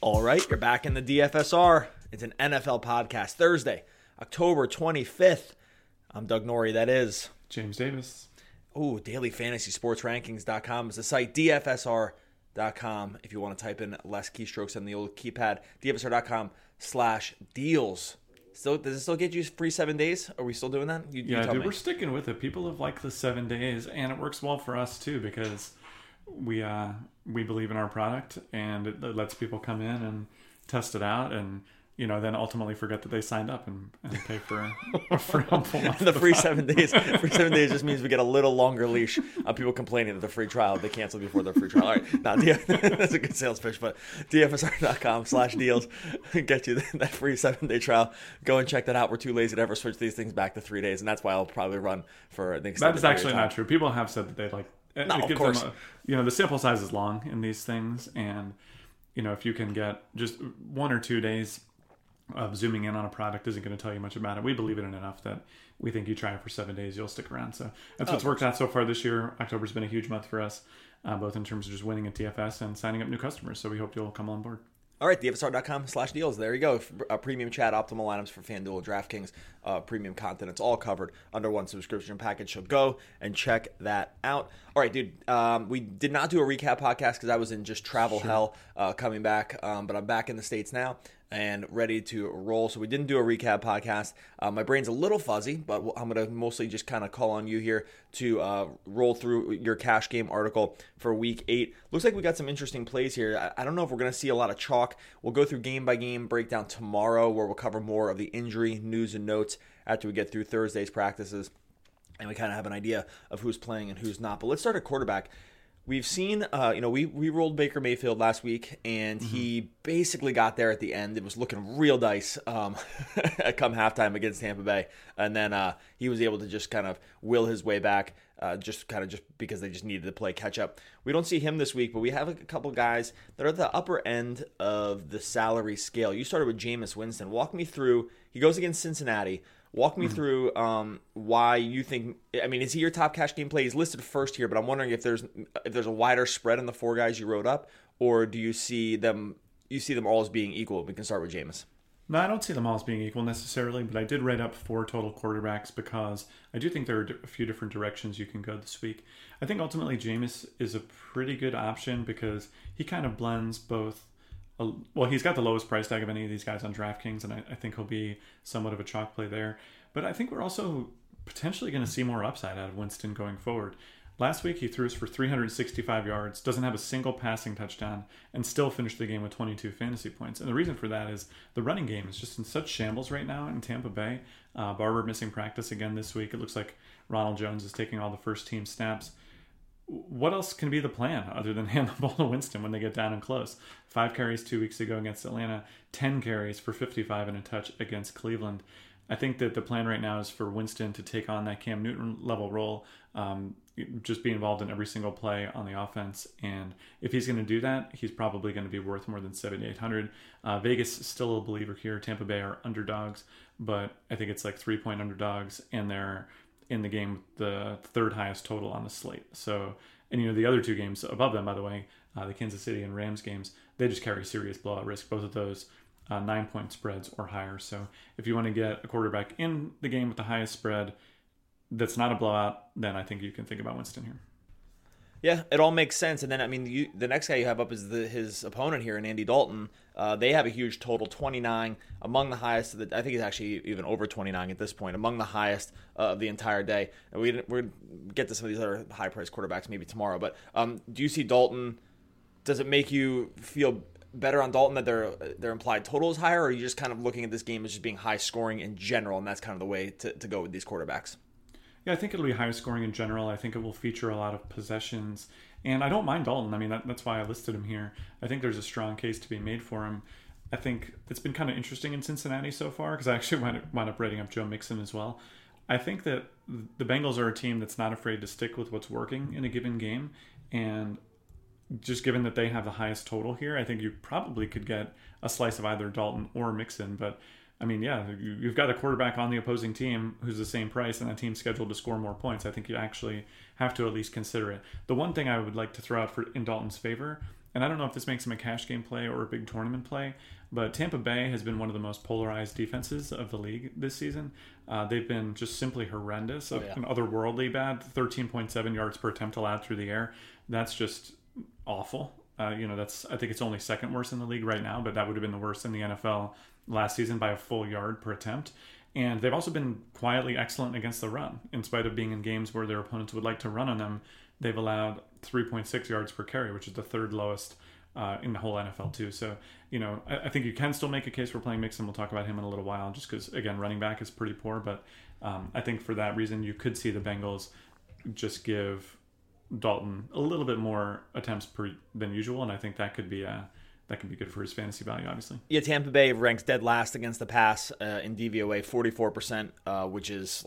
All right, you're back in the DFSR. It's an NFL podcast. Thursday, October 25th. I'm Doug Norrie. That is James Davis. Oh, dailyfantasysportsrankings.com is the site. DFSR.com if you want to type in less keystrokes on the old keypad. DFSR.com/deals. Does it still get you free 7 days? Are we still doing that? We're sticking with it. People have liked the 7 days, and it works well for us too because we believe in our product, and it lets people come in and test it out, and then ultimately forget that they signed up and pay for a helpful month. The free 7 days. Free 7 days just means we get a little longer leash on people complaining that the free trial, they cancel before their free trial. All right, that's a good sales pitch, but DFSR.com/deals get you that free 7 day trial. Go and check that out. We're too lazy to ever switch these things back to 3 days, and that's why I'll probably run for the extended That is actually not true. People have said that they like. No, of course. The sample size is long in these things, and if you can get just 1 or 2 days of zooming in on a product isn't going to tell you much about it. We believe in it enough that we think you try it for 7 days, you'll stick around. So that's what's worked out so far this year. October's been a huge month for us, both in terms of just winning at DFS and signing up new customers. So we hope you'll come on board. All right, DFSR.com/deals. There you go. Premium chat, optimal lineups for FanDuel, DraftKings, premium content. It's all covered under one subscription package. So go and check that out. All right, dude. We did not do a recap podcast because I was in just travel hell coming back. But I'm back in the States now and ready to roll. So we didn't do a recap podcast. My brain's a little fuzzy, but I'm going to mostly just kind of call on you here to roll through your cash game article for week 8. Looks like we got some interesting plays here. I don't know if we're going to see a lot of chalk. We'll go through game by game breakdown tomorrow where we'll cover more of the injury news and notes after we get through Thursday's practices. And we kind of have an idea of who's playing and who's not. But let's start at quarterback. We've seen, we rolled Baker Mayfield last week, and he basically got there at the end. It was looking real dice come halftime against Tampa Bay. And then he was able to just kind of will his way back, just because they just needed to play catch up. We don't see him this week, but we have a couple guys that are at the upper end of the salary scale. You started with Jameis Winston. Walk me through. He goes against Cincinnati. Walk me through why you think. I mean, is he your top cash game play? He's listed first here, but I'm wondering if there's a wider spread in the 4 guys you wrote up, or do you see them all as being equal? We can start with Jameis. No, I don't see them all as being equal necessarily, but I did write up 4 total quarterbacks because I do think there are a few different directions you can go this week. I think ultimately Jameis is a pretty good option because he kind of blends both. Well, he's got the lowest price tag of any of these guys on DraftKings, and I think he'll be somewhat of a chalk play there. But I think we're also potentially going to see more upside out of Winston going forward. Last week, he threw us for 365 yards, doesn't have a single passing touchdown, and still finished the game with 22 fantasy points. And the reason for that is the running game is just in such shambles right now in Tampa Bay. Barber missing practice again this week. It looks like Ronald Jones is taking all the first-team snaps. What else can be the plan other than hand the ball to Winston when they get down and close? 5 carries 2 weeks ago against Atlanta, 10 carries for 55 and a touch against Cleveland. I think that the plan right now is for Winston to take on that Cam Newton level role, just be involved in every single play on the offense. And if he's going to do that, he's probably going to be worth more than 7,800. Vegas is still a believer here. Tampa Bay are underdogs, but I think it's like 3-point underdogs, and they're in the game with the 3rd highest total on the slate. So, and the other 2 games above them, by the way, the Kansas City and Rams games, they just carry serious blowout risk. Both of those 9-point spreads or higher. So if you want to get a quarterback in the game with the highest spread that's not a blowout, then I think you can think about Winston here. Yeah, it all makes sense. And then, I mean, the next guy you have up is his opponent here in Andy Dalton. They have a huge total, 29, among the highest. I think it's actually even over 29 at this point, among the highest of the entire day. And we'll get to some of these other high-priced quarterbacks maybe tomorrow. But do you see Dalton? Does it make you feel better on Dalton that their implied total is higher, or are you just kind of looking at this game as just being high scoring in general, and that's kind of the way to go with these quarterbacks? Yeah, I think it'll be higher scoring in general. I think it will feature a lot of possessions. And I don't mind Dalton. I mean, that's why I listed him here. I think there's a strong case to be made for him. I think it's been kind of interesting in Cincinnati so far because I actually wound up writing up Joe Mixon as well. I think that the Bengals are a team that's not afraid to stick with what's working in a given game. And just given that they have the highest total here, I think you probably could get a slice of either Dalton or Mixon. But I mean, yeah, you've got a quarterback on the opposing team who's the same price and a team scheduled to score more points. I think you actually have to at least consider it. The one thing I would like to throw out in Dalton's favor and I don't know if this makes him a cash game play or a big tournament play, but Tampa Bay has been one of the most polarized defenses of the league this season. They've been just simply horrendous, and otherworldly bad. 13.7 yards per attempt allowed through the air. That's just awful. I think it's only second worst in the league right now, but that would have been the worst in the NFL last season by a full yard per attempt. And they've also been quietly excellent against the run. In spite of being in games where their opponents would like to run on them, they've allowed 3.6 yards per carry, which is the third lowest in the whole NFL too. So, I think you can still make a case for playing Mixon. We'll talk about him in a little while, just because, again, running back is pretty poor. But I think for that reason, you could see the Bengals just give Dalton a little bit more attempts than usual, and I think that could be good for his fantasy value, obviously. Yeah, Tampa Bay ranks dead last against the pass in DVOA, 44%, which is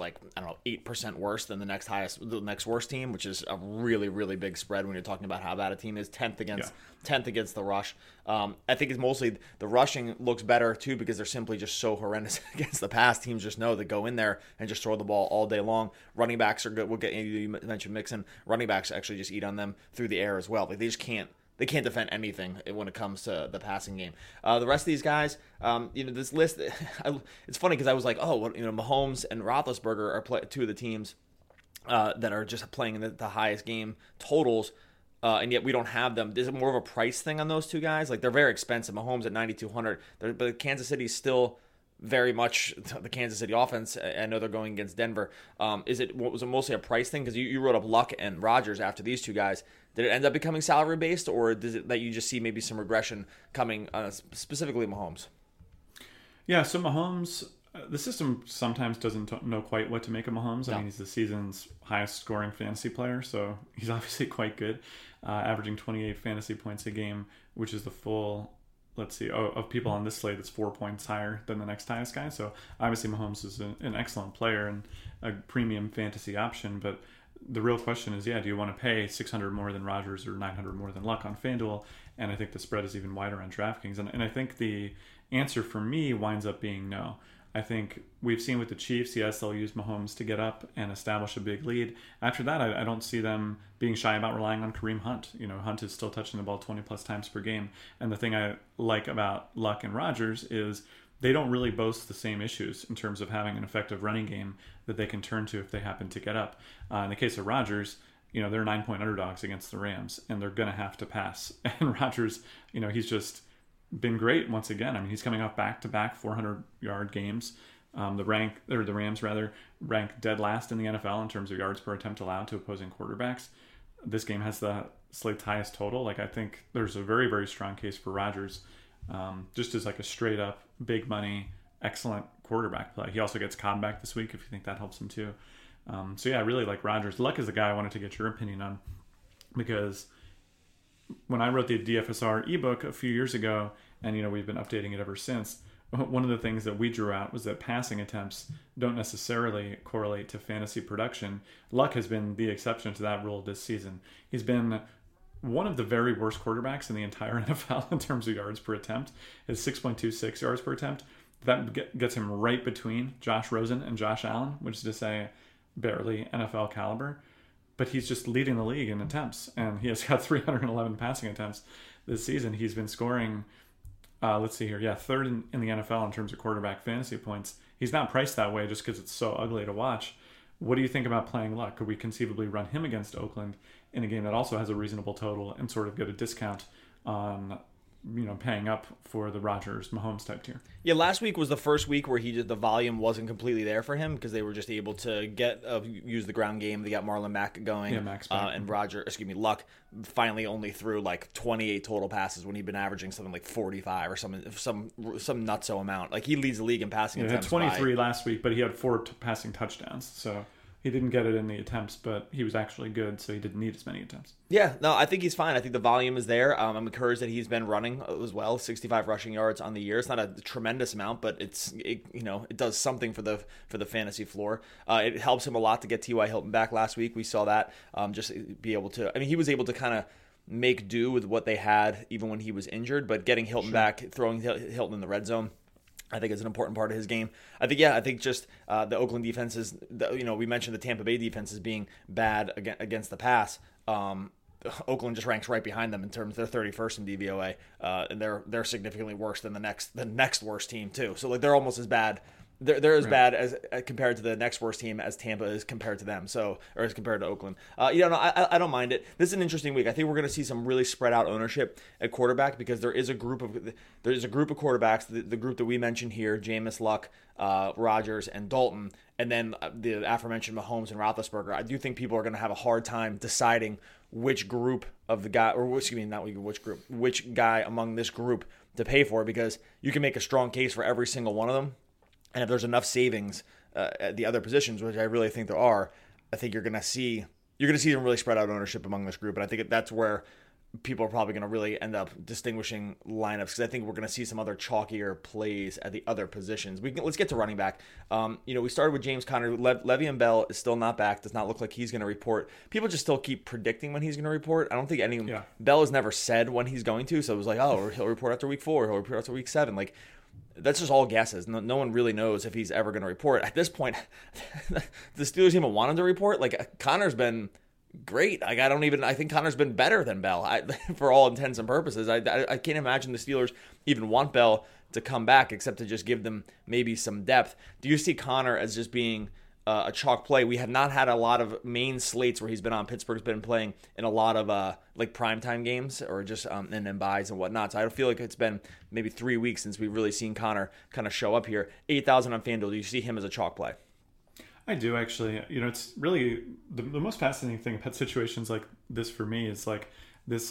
8% worse than the next worst team, which is a really, really big spread when you're talking about how bad a team is. 10th against the rush. I think it's mostly the rushing looks better too, because they're simply just so horrendous against the pass. Teams just know that go in there and just throw the ball all day long. Running backs are good. You mentioned Mixon. Running backs actually just eat on them through the air as well. They just can't. They can't defend anything when it comes to the passing game. The rest of these guys, this list, it's funny because I was like, Mahomes and Roethlisberger are two of the teams that are just playing in the highest game totals, and yet we don't have them. Is it more of a price thing on those two guys? Like, they're very expensive. Mahomes at $9,200, but Kansas City's still very much the Kansas City offense. I know they're going against Denver. Was it mostly a price thing? Because you wrote up Luck and Rodgers after these two guys. Did it end up becoming salary based, or does it that you just see maybe some regression coming, specifically Mahomes? Yeah, so Mahomes, the system sometimes doesn't know quite what to make of Mahomes. I mean, he's the season's highest scoring fantasy player, so he's obviously quite good, averaging 28 fantasy points a game, which is the full. Let's see, of people on this slate, that's 4 points higher than the next highest guy. So obviously Mahomes is an excellent player and a premium fantasy option. But the real question is, do you want to pay $600 more than Rodgers or $900 more than Luck on FanDuel? And I think the spread is even wider on DraftKings. And I think the answer for me winds up being no. I think we've seen with the Chiefs, yes, they'll use Mahomes to get up and establish a big lead. After that, I don't see them being shy about relying on Kareem Hunt. Hunt is still touching the ball 20 plus times per game. And the thing I like about Luck and Rodgers is they don't really boast the same issues in terms of having an effective running game that they can turn to if they happen to get up. In the case of Rodgers, they're 9-point underdogs against the Rams, and they're going to have to pass. And Rodgers, he's just been great once again. I mean, he's coming off back-to-back 400-yard games. The Rams rank dead last in the NFL in terms of yards per attempt allowed to opposing quarterbacks. This game has the slate's highest total. I think there's a very, very strong case for Rodgers, just as a straight-up big money, excellent quarterback play. He also gets Cobb back this week if you think that helps him too. I really like Rodgers. Luck is the guy I wanted to get your opinion on, because when I wrote the DFSR ebook a few years ago, and we've been updating it ever since, one of the things that we drew out was that passing attempts don't necessarily correlate to fantasy production. Luck has been the exception to that rule this season. He's been one of the very worst quarterbacks in the entire NFL in terms of yards per attempt. His 6.26 yards per attempt, that gets him right between Josh Rosen and Josh Allen, which is to say barely NFL caliber. But he's just leading the league in attempts, and he has got 311 passing attempts this season. He's been scoring, third in the NFL in terms of quarterback fantasy points. He's not priced that way just because it's so ugly to watch. What do you think about playing Luck? Could we conceivably run him against Oakland in a game that also has a reasonable total and sort of get a discount on paying up for the Rodgers Mahomes type tier? Yeah, last week was the first week where the volume wasn't completely there for him because they were just able to use the ground game. They got Marlon Mack going, and Luck finally only threw 28 total passes when he'd been averaging something like 45 or some nutso amount. He leads the league in passing attempts. He had 23 last week, but he had 4 passing touchdowns, so he didn't get it in the attempts, but he was actually good, so he didn't need as many attempts. Yeah, no, I think he's fine. I think the volume is there. I'm encouraged that he's been running as well, 65 rushing yards on the year. It's not a tremendous amount, but it does something for the fantasy floor. It helps him a lot to get T.Y. Hilton back last week. We saw that. Just be able to. I mean, he was able to kind of make do with what they had even when he was injured, but getting Hilton back, throwing Hilton in the red zone, I think is an important part of his game. I think just the Oakland defense is, we mentioned the Tampa Bay defense as being bad against the pass. Oakland just ranks right behind them in terms they're 31st in DVOA, and they're significantly worse than the next worst team too. So like they're almost as bad. They're as bad as compared to the next worst team as Tampa is compared to them. So, or as compared to Oakland. No, I don't mind it. This is an interesting week. I think we're going to see some really spread out ownership at quarterback because there is a group of quarterbacks. The group that we mentioned here: Jameis, Luck, Rodgers, and Dalton, and then the aforementioned Mahomes and Roethlisberger. I do think people are going to have a hard time deciding which group of the guy, or excuse me, not which group, which guy among this group to pay for, because you can make a strong case for every single one of them. And if there's enough savings at the other positions, which I really think there are, I think you're going to see them really spread out ownership among this group. And I think that's where people are probably going to really end up distinguishing lineups, because I think we're going to see some other chalkier plays at the other positions. Let's get to running back. We started with James Conner. Le'Veon Bell is still not back. Does not look like he's going to report. People just still keep predicting when he's going to report. I don't think Bell has never said when he's going to. So it was like, oh, he'll report after week 4. He'll report after week 7. Like, that's just all guesses. No one really knows if he's ever going to report. At this point, the Steelers even want him to report. Like, Connor's been great. Like, I think Connor's been better than Bell for all intents and purposes. I can't imagine the Steelers even want Bell to come back except to just give them maybe some depth. Do you see Connor as just being a chalk play? We have not had a lot of main slates where he's been on. Pittsburgh's been playing in a lot of like primetime games or just and then buys and whatnot. So I feel like it's been maybe 3 weeks since we've really seen Connor kind of show up here. 8,000 on FanDuel. Do you see him as a chalk play? I do, actually. It's really the most fascinating thing about situations like this for me is like this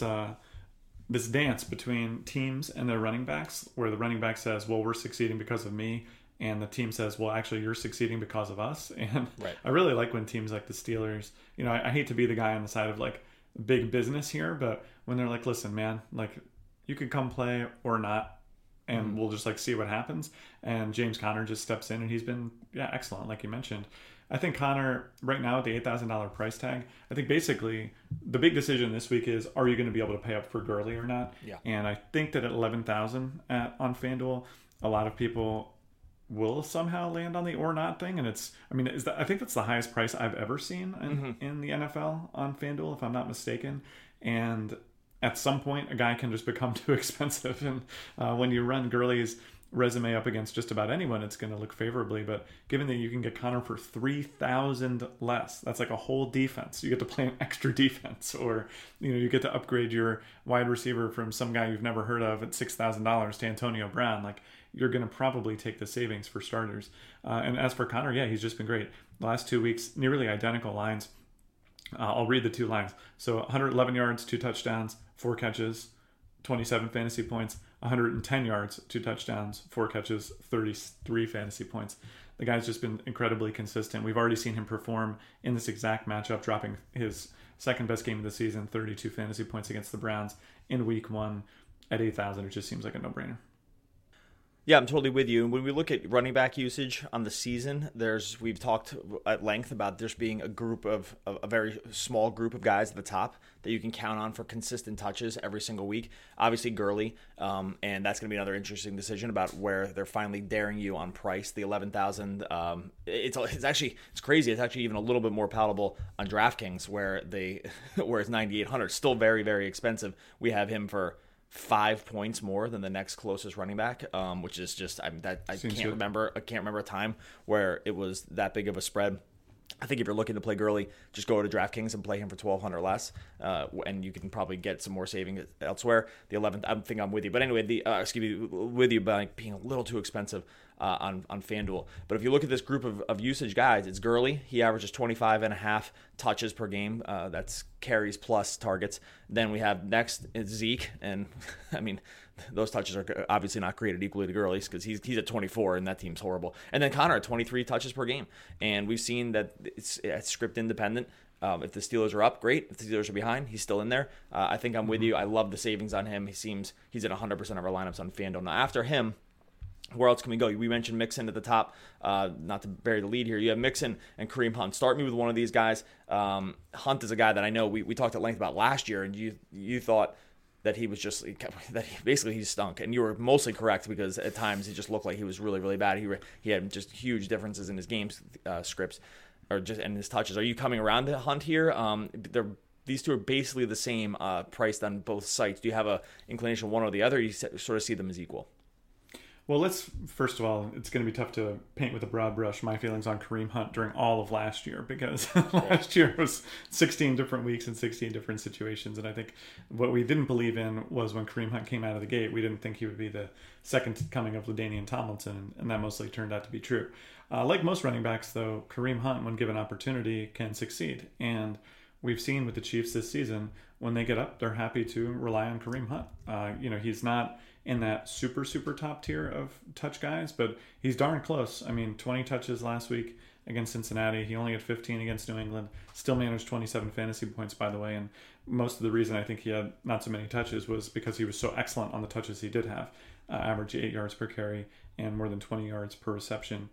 dance between teams and their running backs, where the running back says, well, we're succeeding because of me, and the team says, well, actually, you're succeeding because of us. And right. I really like when teams like the Steelers, I hate to be the guy on the side of like big business here, but when they're like, listen, man, like you could come play or not, and we'll just like see what happens. And James Conner just steps in, and he's been excellent, like you mentioned. I think Connor right now at the $8,000 price tag, I think basically the big decision this week is, are you going to be able to pay up for Gurley or not? Yeah. And I think that at 11,000 on FanDuel, a lot of people will somehow land on the or not thing. And I think that's the highest price I've ever seen in the NFL on FanDuel, if I'm not mistaken. And at some point, a guy can just become too expensive. And when you run Gurley's resume up against just about anyone, it's going to look favorably. But given that you can get Connor for $3,000 less, that's like a whole defense. You get to play an extra defense, or you get to upgrade your wide receiver from some guy you've never heard of at $6,000 to Antonio Brown. Like, you're going to probably take the savings for starters. And as for Connor, he's just been great. The last 2 weeks, nearly identical lines. I'll read the 2 lines. So 111 yards, 2 touchdowns, 4 catches, 27 fantasy points. 110 yards, 2 touchdowns, 4 catches, 33 fantasy points. The guy's just been incredibly consistent. We've already seen him perform in this exact matchup, dropping his second best game of the season, 32 fantasy points against the Browns in week 1 at 8,000. It just seems like a no-brainer. Yeah, I'm totally with you. And when we look at running back usage on the season, we've talked at length about there's being a very small group of guys at the top that you can count on for consistent touches every single week. Obviously, Gurley, and that's going to be another interesting decision about where they're finally daring you on price. The 11,000, it's crazy. It's actually even a little bit more palatable on DraftKings where it's 9,800. Still very, very expensive. We have him for 5 points more than the next closest running back, which is just I can't remember a time where it was that big of a spread. I think if you're looking to play Gurley, just go to DraftKings and play him for $1,200 less, and you can probably get some more savings elsewhere. The 11th, I think I'm with you, but anyway, with you by being a little too expensive on FanDuel. But if you look at this group of usage guys, it's Gurley. He averages 25.5 touches per game. That's carries plus targets. Then we have next is Zeke, and I mean, those touches are obviously not created equally to Gurley's because he's at 24 and that team's horrible. And then Connor at 23 touches per game. And we've seen that it's script independent. If the Steelers are up, great. If the Steelers are behind, he's still in there. I think I'm with you. I love the savings on him. He's at 100% of our lineups on FanDuel. Now, after him, where else can we go? We mentioned Mixon at the top. Not to bury the lead here. You have Mixon and Kareem Hunt. Start me with one of these guys. Hunt is a guy that I know we talked at length about last year, and you thought that he was just that he stunk, and you were mostly correct because at times he just looked like he was really, really bad. He had just huge differences in his game scripts, and his touches. Are you coming around to Hunt here? these two are basically the same priced on both sites. Do you have a inclination one or the other? Or you sort of see them as equal? Well, first of all, it's going to be tough to paint with a broad brush my feelings on Kareem Hunt during all of last year, because last year was 16 different weeks and 16 different situations. And I think what we didn't believe in was when Kareem Hunt came out of the gate, we didn't think he would be the second coming of LaDainian Tomlinson, and that mostly turned out to be true. Like most running backs, though, Kareem Hunt, when given opportunity, can succeed. And we've seen with the Chiefs this season, when they get up, they're happy to rely on Kareem Hunt. He's not in that super top tier of touch guys, but he's darn close. I mean, 20 touches last week against Cincinnati. He only had 15 against New England. Still managed 27 fantasy points, by the way. And most of the reason I think he had not so many touches was because he was so excellent on the touches he did have. Average 8 yards per carry and more than 20 yards per reception.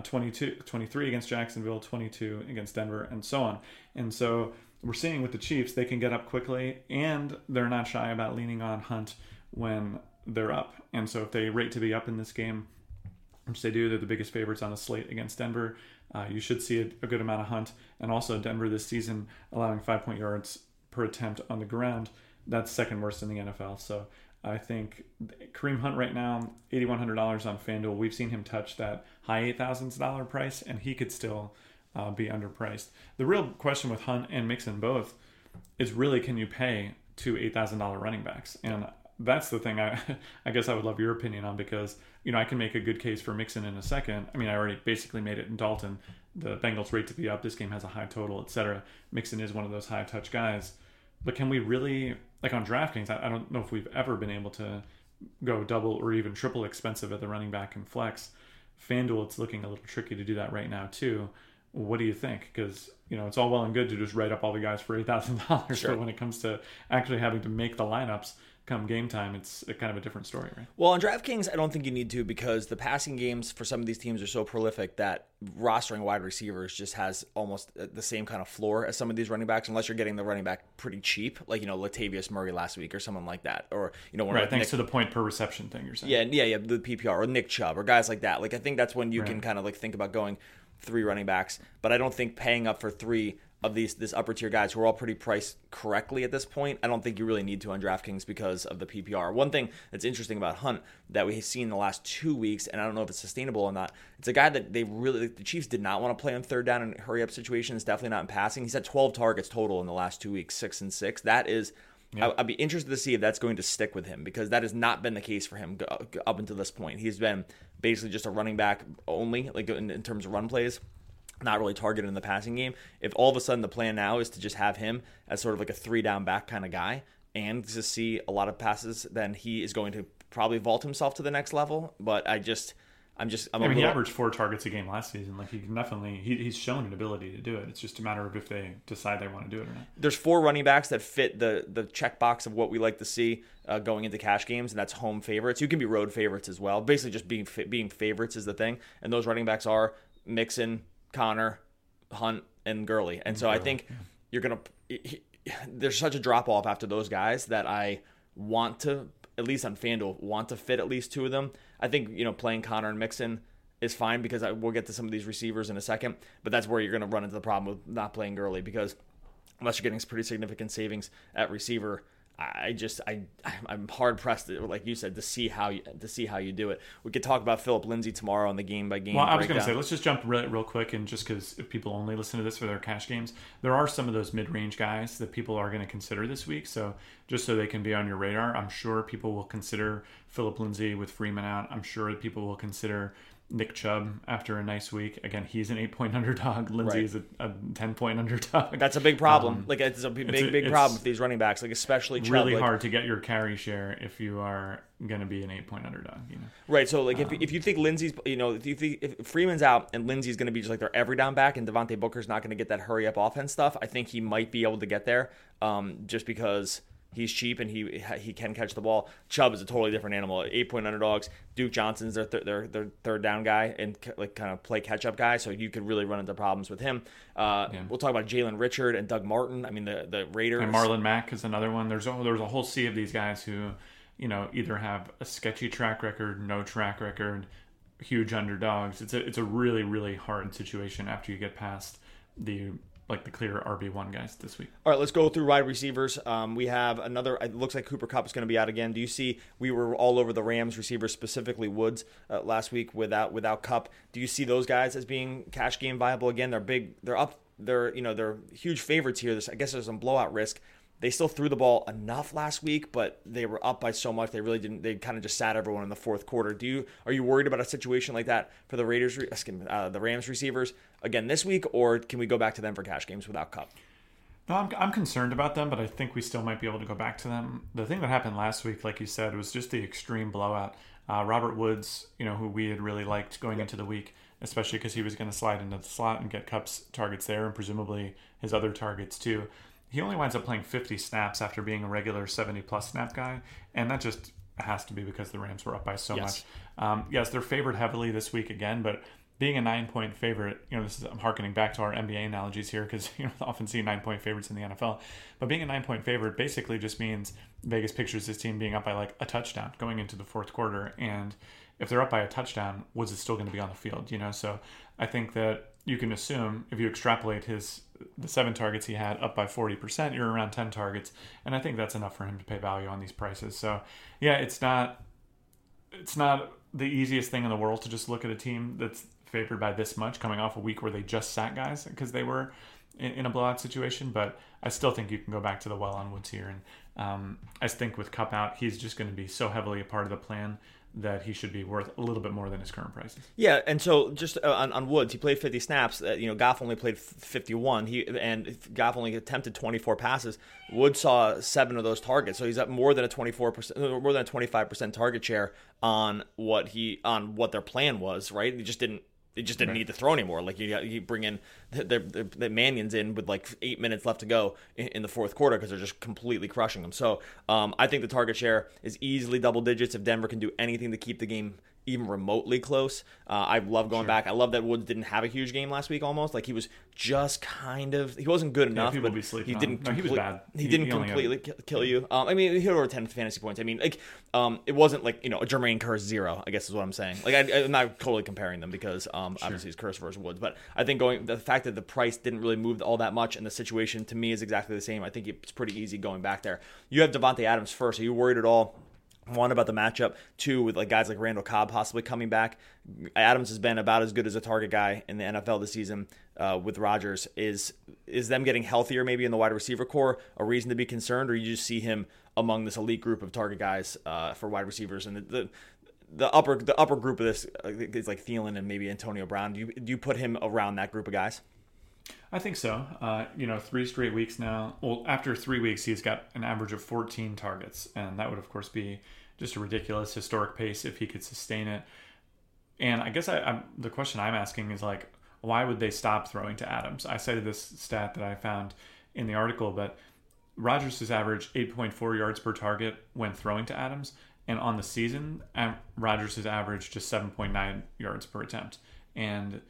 23 against Jacksonville, 22 against Denver, and so on. And so we're seeing with the Chiefs, they can get up quickly, and they're not shy about leaning on Hunt when they're up. And so if they rate to be up in this game, which they do, they're the biggest favorites on the slate against Denver. You should see a good amount of Hunt. And also Denver this season allowing 5 yards per attempt on the ground. That's second worst in the NFL. So I think Kareem Hunt right now, $8,100 on FanDuel. We've seen him touch that high $8,000 price, and he could still be underpriced. The real question with Hunt and Mixon both is really, can you pay two $8,000 running backs? And that's the thing I guess I would love your opinion on, because, I can make a good case for Mixon in a second. I mean, I already basically made it in Dalton. The Bengals rate to be up. This game has a high total, etc. Mixon is one of those high touch guys. But can we really, like on DraftKings, I don't know if we've ever been able to go double or even triple expensive at the running back and flex. FanDuel, it's looking a little tricky to do that right now too. What do you think? Because, it's all well and good to just write up all the guys for $8,000, sure. But when it comes to actually having to make the lineups come game time, it's kind of a different story, right? Well, on DraftKings, I don't think you need to, because the passing games for some of these teams are so prolific that rostering wide receivers just has almost the same kind of floor as some of these running backs, unless you're getting the running back pretty cheap, like, Latavius Murray last week or someone like that. Or, right, thanks to the point per reception thing you're saying. Yeah, the PPR, or Nick Chubb, or guys like that. Like, I think that's when you can kind of like think about going 3 running backs, but I don't think paying up for 3 of this upper tier guys who are all pretty priced correctly at this point, I don't think you really need to on DraftKings because of the PPR. One thing that's interesting about Hunt that we've seen in the last 2 weeks, and I don't know if it's sustainable or not, it's a guy that the Chiefs did not want to play on third down and hurry up situations, definitely not in passing. He's had 12 targets total in the last 2 weeks, 6 and 6. That is, I'd be interested to see if that's going to stick with him, because that has not been the case for him up until this point. He's been basically just a running back only, like in terms of run plays. Not really targeted in the passing game. If all of a sudden the plan now is to just have him as sort of like a 3-down back kind of guy and to see a lot of passes, then he is going to probably vault himself to the next level. But he averaged 4 targets a game last season. Like, he can definitely, he's shown an ability to do it. It's just a matter of if they decide they want to do it or not. There's 4 running backs that fit the checkbox of what we like to see going into cash games, and that's home favorites. You can be road favorites as well. Basically, just being favorites is the thing. And those running backs are Mixon, Connor, Hunt, and Gurley. And so I think you're going to – there's such a drop-off after those guys that I want to, at least on FanDuel, want to fit at least 2 of them. I think, playing Connor and Mixon is fine, because we'll get to some of these receivers in a second, but that's where you're going to run into the problem with not playing Gurley, because unless you're getting pretty significant savings at receiver – I'm hard pressed, like you said, to see how you do it. We could talk about Philip Lindsay tomorrow on the game by game. Well, I was going to say, let's just jump real quick, and just because if people only listen to this for their cash games, there are some of those mid-range guys that people are going to consider this week. So just so they can be on your radar, I'm sure people will consider Philip Lindsay with Freeman out. I'm sure people will consider Nick Chubb after a nice week. Again, he's an 8-point underdog. Lindsay is a 10-point underdog. That's a big problem. It's a big problem with these running backs, like especially Chubb. Really hard to get your carry share if you are going to be an 8-point underdog. Right. So like if you think Lindsay's, if Freeman's out and Lindsay's going to be just like their every down back, and Devontae Booker's not going to get that hurry up offense stuff, I think he might be able to get there, just because he's cheap and he can catch the ball. Chubb is a totally different animal. 8-point underdogs. Duke Johnson's their third down guy and like kind of play catch up guy. So you could really run into problems with him. We'll talk about Jalen Richard and Doug Martin. I mean the Raiders. And Marlon Mack is another one. There's a whole sea of these guys who, either have a sketchy track record, no track record, huge underdogs. It's a really, really hard situation after you get past the like the clear RB1 guys this week. All right, let's go through wide receivers. We have another. It looks like Cooper Kupp is going to be out again. Do you see? We were all over the Rams receivers, specifically Woods, last week without Kupp. Do you see those guys as being cash game viable again? They're big. They're up. They're huge favorites here. I guess there's some blowout risk. They still threw the ball enough last week, but they were up by so much. They really didn't. They kind of just sat everyone in the fourth quarter. Are you worried about a situation like that for the the Rams receivers again this week, or can we go back to them for cash games without Kupp? No, I'm concerned about them, but I think we still might be able to go back to them. The thing that happened last week, like you said, was just the extreme blowout. Robert Woods, who we had really liked going into the week, especially because he was going to slide into the slot and get Kupp's targets there, and presumably his other targets too. He only winds up playing 50 snaps after being a regular 70-plus snap guy, and that just has to be because the Rams were up by so much. Yes, they're favored heavily this week again, but being a 9-point favorite, I'm harkening back to our NBA analogies here because often see 9-point favorites in the NFL. But being a 9-point favorite basically just means Vegas pictures this team being up by like a touchdown going into the fourth quarter, and if they're up by a touchdown, Woods is still going to be on the field. So I think that you can assume if you extrapolate the 7 targets he had up by 40%, you're around 10 targets, and I think that's enough for him to pay value on these prices. So yeah, it's not the easiest thing in the world to just look at a team that's favored by this much coming off a week where they just sat guys because they were in a blowout situation, but I still think you can go back to the well on Woods here, and I think with Kupp out, he's just going to be so heavily a part of the plan that he should be worth a little bit more than his current prices. Yeah, and so just on Woods, he played 50 snaps. Goff only played 51. Goff only attempted 24 passes. Woods saw 7 of those targets, so he's up more than a 24%, more than a 25% target share on what their plan was. Right? They just didn't need to throw anymore. Like you bring in the Mannions in with like 8 minutes left to go in the fourth quarter because they're just completely crushing them. So I think the target share is easily double digits if Denver can do anything to keep the game even remotely close. I love going back. I love that Woods didn't have a huge game last week. Almost like he was just he wasn't good enough. People be sleeping he didn't. He was bad. He didn't completely kill you. He had over 10 fantasy points. It wasn't like a Jermaine Kearse 0. I guess is what I'm saying. Like I'm not totally comparing them because obviously it's Kearse versus Woods, but I think the fact that the price didn't really move all that much and the situation to me is exactly the same. I think it's pretty easy going back there. You have Devontae Adams first. Are you worried at all? 1, about the matchup. 2, with like guys like Randall Cobb possibly coming back. Adams has been about as good as a target guy in the NFL this season with Rodgers. Is them getting healthier maybe in the wide receiver core a reason to be concerned, or you just see him among this elite group of target guys for wide receivers? And the upper group of this is like Thielen and maybe Antonio Brown. Do you put him around that group of guys? I think so. 3 straight weeks now. Well, after 3 weeks, he's got an average of 14 targets, and that would, of course, be just a ridiculous historic pace if he could sustain it. And I guess the question I'm asking is like, why would they stop throwing to Adams? I cited this stat that I found in the article, but Rodgers has averaged 8.4 yards per target when throwing to Adams, and on the season, Rodgers has averaged just 7.9 yards per attempt, and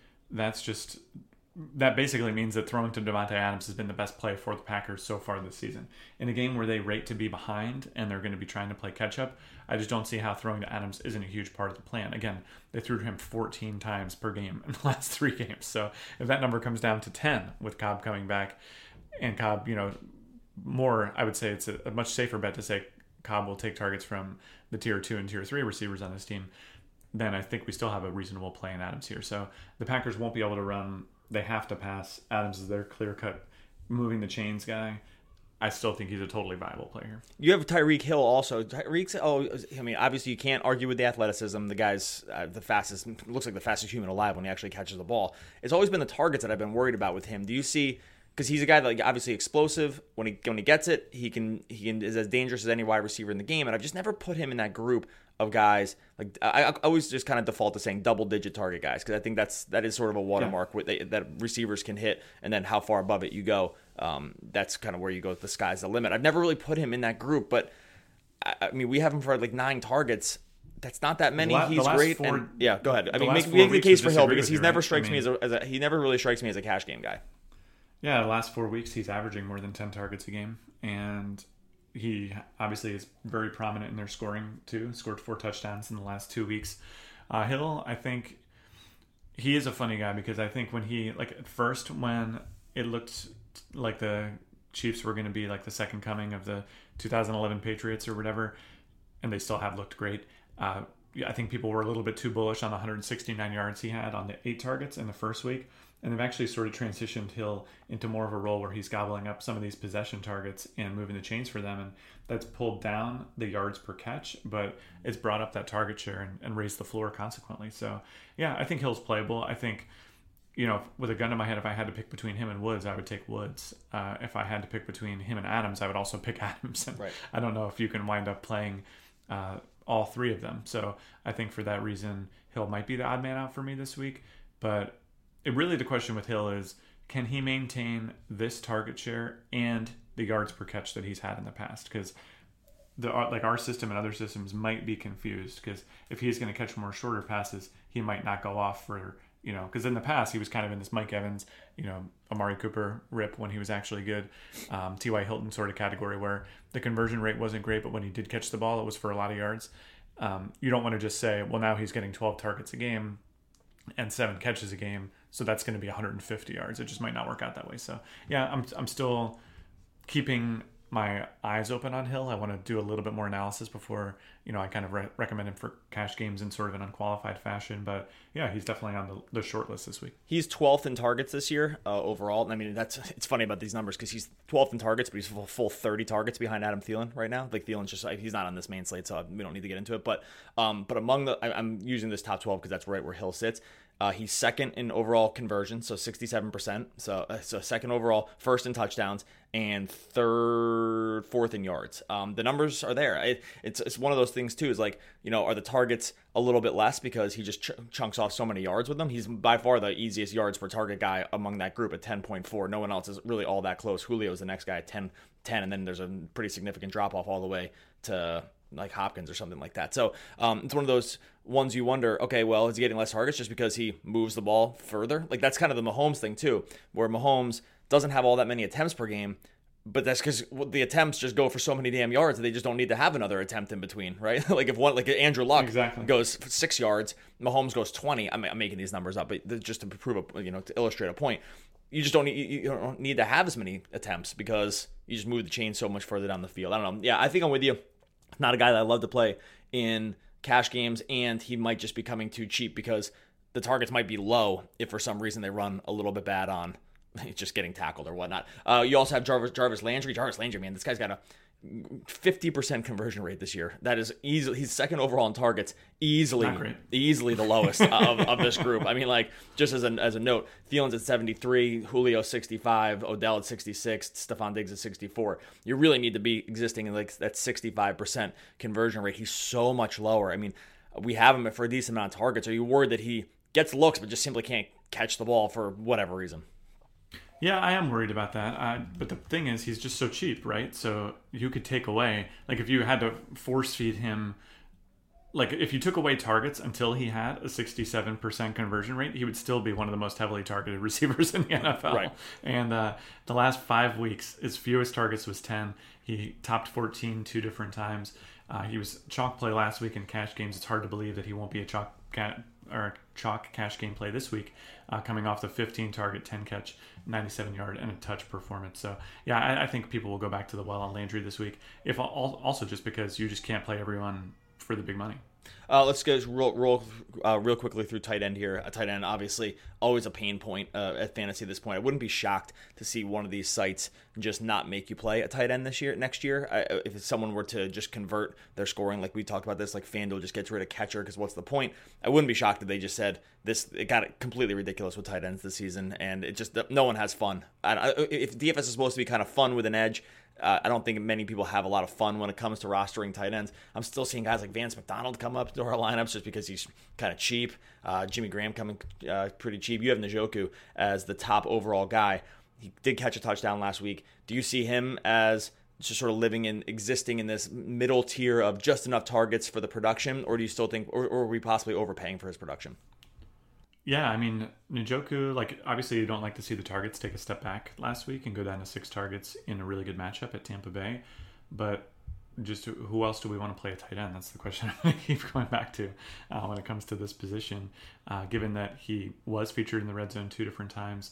that basically means that throwing to Devontae Adams has been the best play for the Packers so far this season. In a game where they rate to be behind and they're going to be trying to play catch-up, I just don't see how throwing to Adams isn't a huge part of the plan. Again, they threw to him 14 times per game in the last 3 games. So if that number comes down to 10 with Cobb coming back, and Cobb, more, I would say it's a much safer bet to say Cobb will take targets from the tier 2 and tier 3 receivers on this team, then I think we still have a reasonable play in Adams here. So the Packers won't be able to run. They have to pass. Adams is their clear-cut moving the chains guy. I still think he's a totally viable player. You have Tyreek Hill also. Obviously you can't argue with the athleticism. The guy's looks like the fastest human alive when he actually catches the ball. It's always been the targets that I've been worried about with him. Do you see, because he's a guy that obviously explosive. When he gets it, he is as dangerous as any wide receiver in the game. And I've just never put him in that group of guys. Like I always just kind of default to saying double-digit target guys because I think that is sort of a watermark that receivers can hit, and then how far above it you go. That's kind of where you go. The sky's the limit. I've never really put him in that group, but we have him for like 9 targets. That's not that many. He's great. Go ahead. Make the case for Hill because he never really strikes me as a cash game guy. Yeah, the last 4 weeks he's averaging more than 10 targets a game, and he obviously is very prominent in their scoring too. Scored 4 touchdowns in the last 2 weeks. Hill, I think he is a funny guy because I think when at first when it looked like the Chiefs were going to be like the second coming of the 2011 Patriots or whatever, and they still have looked great. I think people were a little bit too bullish on the 169 yards he had on the 8 targets in the first week. And they've actually sort of transitioned Hill into more of a role where he's gobbling up some of these possession targets and moving the chains for them. And that's pulled down the yards per catch, but it's brought up that target share and raised the floor consequently. So, yeah, I think Hill's playable. I think, with a gun to my head, if I had to pick between him and Woods, I would take Woods. If I had to pick between him and Adams, I would also pick Adams. And right. I don't know if you can wind up playing all 3 of them. So I think for that reason, Hill might be the odd man out for me this week. But really the question with Hill is, can he maintain this target share and the yards per catch that he's had in the past? Because our system and other systems might be confused, because if he's going to catch more shorter passes, he might not go off for, because in the past he was kind of in this Mike Evans, Amari Cooper rip when he was actually good, T.Y. Hilton sort of category where the conversion rate wasn't great, but when he did catch the ball, it was for a lot of yards. You don't want to just say, well, now he's getting 12 targets a game and 7 catches a game, so that's going to be 150 yards. It just might not work out that way. So yeah, I'm still keeping my eyes open on Hill. I want to do a little bit more analysis before, I kind of recommend him for cash games in sort of an unqualified fashion. But yeah, he's definitely on the short list this week. He's 12th in targets this year overall. I mean, it's funny about these numbers because he's 12th in targets, but he's full 30 targets behind Adam Thielen right now. Like Thielen's just he's not on this main slate, so we don't need to get into it. But among I'm using this top 12 because that's right where Hill sits. He's second in overall conversion, so 67%. So second overall, first in touchdowns, and fourth in yards. The numbers are there. It's one of those things too. Is like, are the targets a little bit less because he just chunks off so many yards with them? He's by far the easiest yards per target guy among that group at 10.4. No one else is really all that close. Julio's the next guy at 10, and then there's a pretty significant drop off all the way to like Hopkins or something like that. So it's one of those ones you wonder, okay, well, is he getting less targets just because he moves the ball further? Like that's kind of the Mahomes thing too, where Mahomes doesn't have all that many attempts per game, but that's because the attempts just go for so many damn yards that they just don't need to have another attempt in between, right? Like if Andrew Luck goes 6 yards, Mahomes goes 20. I'm making these numbers up, but just to prove to illustrate a point, you just don't need to have as many attempts because you just move the chain so much further down the field. I don't know. Yeah, I think I'm with you. Not a guy that I love to play in cash games, and he might just be coming too cheap because the targets might be low if for some reason they run a little bit bad on just getting tackled or whatnot. You also have Jarvis Landry. Jarvis Landry, man, this guy's got a 50% conversion rate this year. That is easily, he's second overall in targets, easily the lowest of this group. I mean, like, just as a note, Thielen's at 73, Julio 65, Odell at 66, Stephon Diggs at 64. You really need to be existing in like that 65% conversion rate. He's so much lower. I mean, we have him for a decent amount of targets. Are you worried that he gets looks but just simply can't catch the ball for whatever reason? Yeah, I am worried about that. But the thing is, he's just so cheap, right? So you could take away, like if you had to force feed him, like if you took away targets until he had a 67% conversion rate, he would still be one of the most heavily targeted receivers in the NFL. Right. And the last 5 weeks, his fewest targets was 10. He topped 14 2 different times. He was chalk play last week in cash games. It's hard to believe that he won't be a chalk cash game play this week, coming off the 15 target, 10 catch, 97 yard, and a touch performance. So yeah, I think people will go back to the well on Landry this week. If also just because you just can't play everyone for the big money. Let's go real quickly through tight end here. A tight end, obviously, always a pain point at fantasy at this point. I wouldn't be shocked to see one of these sites just not make you play a tight end next year. If someone were to just convert their scoring, like we talked about this, like FanDuel just gets rid of catcher because what's the point? I wouldn't be shocked if they just said this. It got completely ridiculous with tight ends this season, and it just no one has fun. If DFS is supposed to be kind of fun with an edge, I don't think many people have a lot of fun when it comes to rostering tight ends. I'm still seeing guys like Vance McDonald come up to our lineups just because he's kind of cheap. Jimmy Graham coming pretty cheap. You have Njoku as the top overall guy. He did catch a touchdown last week. Do you see him as just sort of existing in this middle tier of just enough targets for the production, or do you still think, or are we possibly overpaying for his production? Yeah, I mean, Njoku, like, obviously you don't like to see the targets take a step back last week and go down to 6 targets in a really good matchup at Tampa Bay. But just who else do we want to play a tight end? That's the question I keep going back to when it comes to this position. Given that he was featured in the red zone 2 different times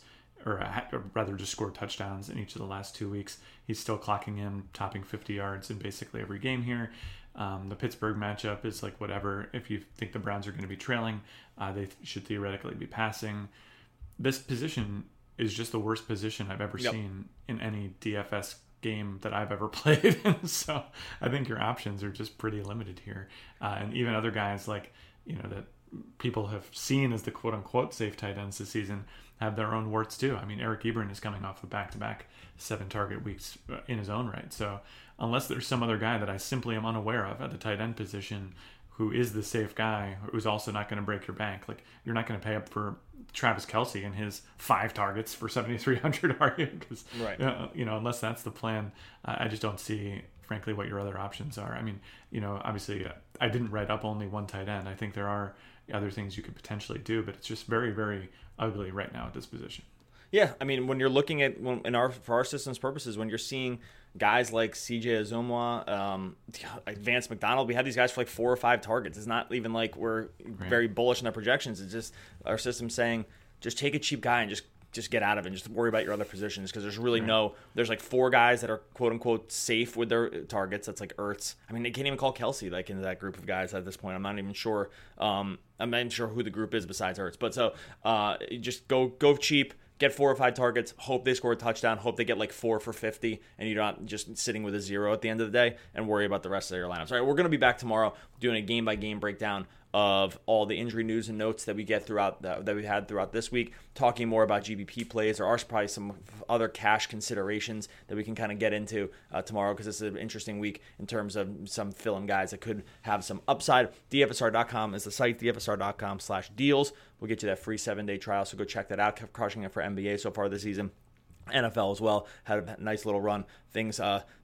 or rather just scored touchdowns in each of the last 2 weeks. He's still clocking in, topping 50 yards in basically every game here. The Pittsburgh matchup is like whatever. If you think the Browns are going to be trailing, they should theoretically be passing. This position is just the worst position I've ever seen in any DFS game that I've ever played. So I think your options are just pretty limited here. And even other guys like, that people have seen as the quote unquote safe tight ends this season have their own warts too. I mean, Eric Ebron is coming off of back-to-back 7 target weeks in his own right. So unless there's some other guy that I simply am unaware of at the tight end position who is the safe guy, who's also not going to break your bank, like you're not going to pay up for Travis Kelce and his 5 targets for 7,300, are you? Because, unless that's the plan, I just don't see, frankly, what your other options are. I mean, obviously I didn't write up only one tight end. I think there are other things you could potentially do, but it's just very, very ugly right now at this position. Yeah, I mean, when you're looking at for our system's purposes, when you're seeing guys like CJ Azumwa, Vance McDonald, we had these guys for like 4 or 5 targets. It's not even like we're very bullish in our projections. It's just our system saying just take a cheap guy and just get out of it and just worry about your other positions, because there's really there's like 4 guys that are quote unquote safe with their targets. That's like Ertz. I mean, they can't even call Kelce like into that group of guys at this point. I'm not even sure. I'm not even sure who the group is besides Ertz. But so just go cheap. Get 4 or 5 targets, hope they score a touchdown, hope they get like 4 for 50, and you're not just sitting with a 0 at the end of the day and worry about the rest of your lineups. All right, we're going to be back tomorrow doing a game-by-game breakdown of all the injury news and notes that we get throughout that we had throughout this week, talking more about GBP plays. There are probably some other cash considerations that we can kind of get into tomorrow, because this is an interesting week in terms of some fill-in guys that could have some upside. DFSR.com is the site, DFSR.com/deals. We'll get you that free 7-day trial, so go check that out. Kept crushing it for NBA so far this season. NFL as well, had a nice little run. Things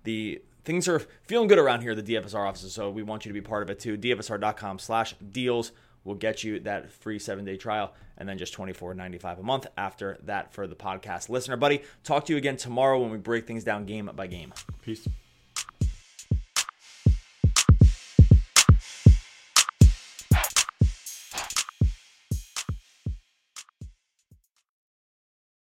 are feeling good around here at the DFSR offices, so we want you to be part of it too. DFSR.com/deals will get you that free 7-day trial, and then just $24.95 a month after that for the podcast listener. Buddy, talk to you again tomorrow when we break things down game by game. Peace.